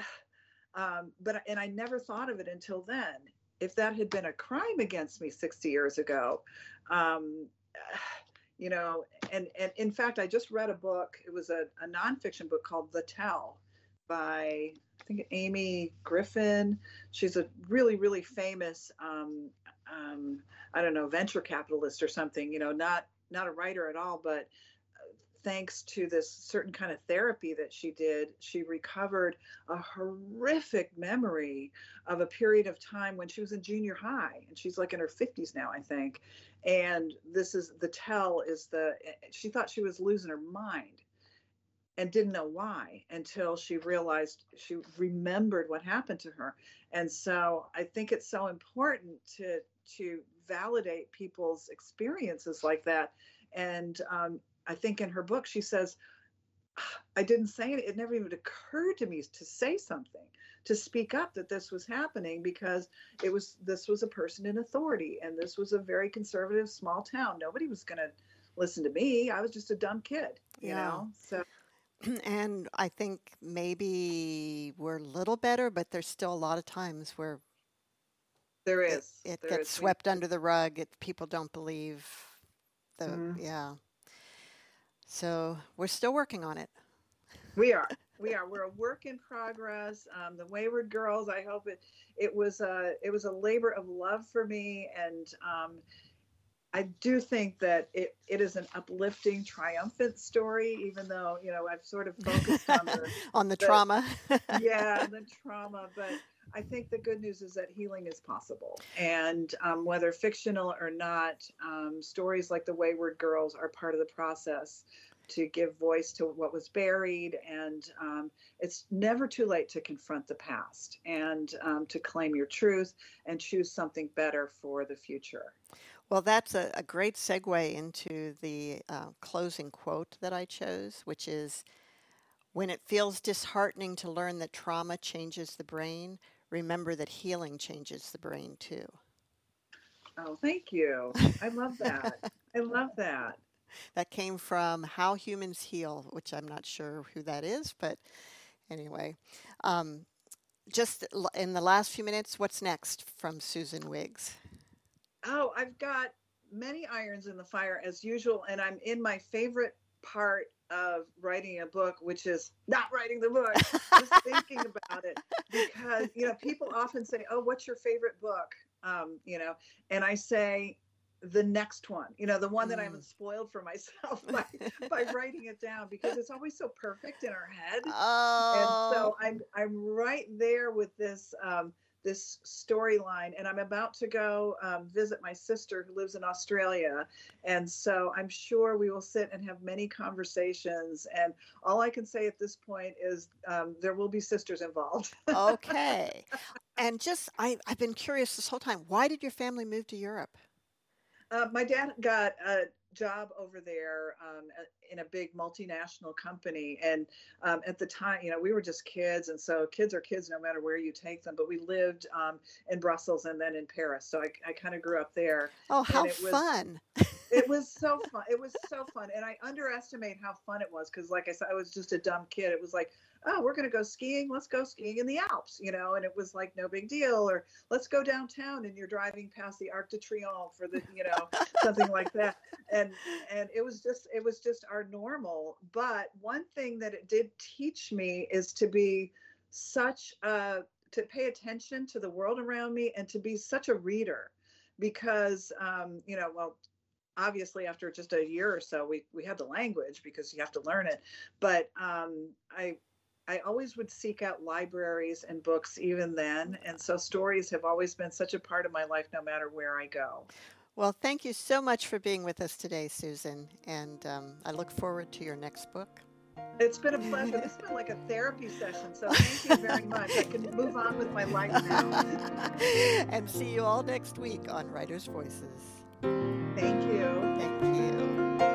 um, but and I never thought of it until then. If that had been a crime against me sixty years ago, um, you know, and and in fact, I just read a book. It was a, a nonfiction book called The Tell by I think Amy Griffin. She's a really really famous um, um, I don't know, venture capitalist or something. You know, not not a writer at all, but thanks to this certain kind of therapy that she did, she recovered a horrific memory of a period of time when she was in junior high, and she's like in her fifties now, I think. And this is the tell is the she thought she was losing her mind and didn't know why until she realized she remembered what happened to her. And so I think it's so important to to validate people's experiences like that. And um, I think in her book she says, I didn't say it. It never even occurred to me to say something. to speak up that this was happening, because it was this was a person in authority, and this was a very conservative small town. Nobody was going to listen to me. I was just a dumb kid, you Yeah. know. So And I think maybe we're a little better, but there's still a lot of times where there it, is it there gets is swept under the rug. It, people don't believe the, Mhm. yeah. So we're still working on it. We are. We are. We're a work in progress. Um, the Wayward Girls. I hope it. It was a. It was a labor of love for me, and um, I do think that it, it is an uplifting, triumphant story. Even though, you know, I've sort of focused on the On the the trauma. yeah, the trauma, but I think the good news is that healing is possible, and um, whether fictional or not, um, stories like the Wayward Girls are part of the process to give voice to what was buried. And um, it's never too late to confront the past, and um, to claim your truth and choose something better for the future. Well, that's a, a great segue into the uh, closing quote that I chose, which is, when it feels disheartening to learn that trauma changes the brain, remember that healing changes the brain too. Oh, thank you. I love that. I love that. That came from How Humans Heal, which I'm not sure who that is, but anyway. Um, just l- in the last few minutes, what's next from Susan Wiggs? Oh, I've got many irons in the fire as usual, and I'm in my favorite part of writing a book, which is not writing the book, just thinking about it. Because, you know, people often say, "Oh, what's your favorite book?" Um, you know, and I say, the next one, you know, the one that I Mm. haven't spoiled for myself by, by writing it down, because it's always so perfect in our head. And Oh, so I'm I'm right there with this um, this storyline, and I'm about to go um, visit my sister who lives in Australia, and so I'm sure we will sit and have many conversations. And all I can say at this point is um, there will be sisters involved. okay. And just, I, I've been curious this whole time. Why did your family move to Europe? Uh, my dad got a job over there um, in a big multinational company. And um, at the time, you know, we were just kids. And so kids are kids no matter where you take them. But we lived um, in Brussels and then in Paris. So I, I kind of grew up there. Oh, how And it was, fun. it was so fun. It was so fun. And I underestimate how fun it was, because, like I said, I was just a dumb kid. It was like, oh, we're going to go skiing. Let's go skiing in the Alps, you know, and it was like no big deal. Or let's go downtown, and you're driving past the Arc de Triomphe for the, you know, something like that. And, and it was just, it was just our normal. But one thing that it did teach me is to be such a, to pay attention to the world around me, and to be such a reader, because, um, you know, well, obviously after just a year or so, we, we had the language because you have to learn it. But um, I, I always would seek out libraries and books even then. And so stories have always been such a part of my life, no matter where I go. Well, thank you so much for being with us today, Susan. And um, I look forward to your next book. It's been a pleasure. This has been like a therapy session. So thank you very much. I can move on with my life now. And see you all next week on Writers' Voices. Thank you. Thank you.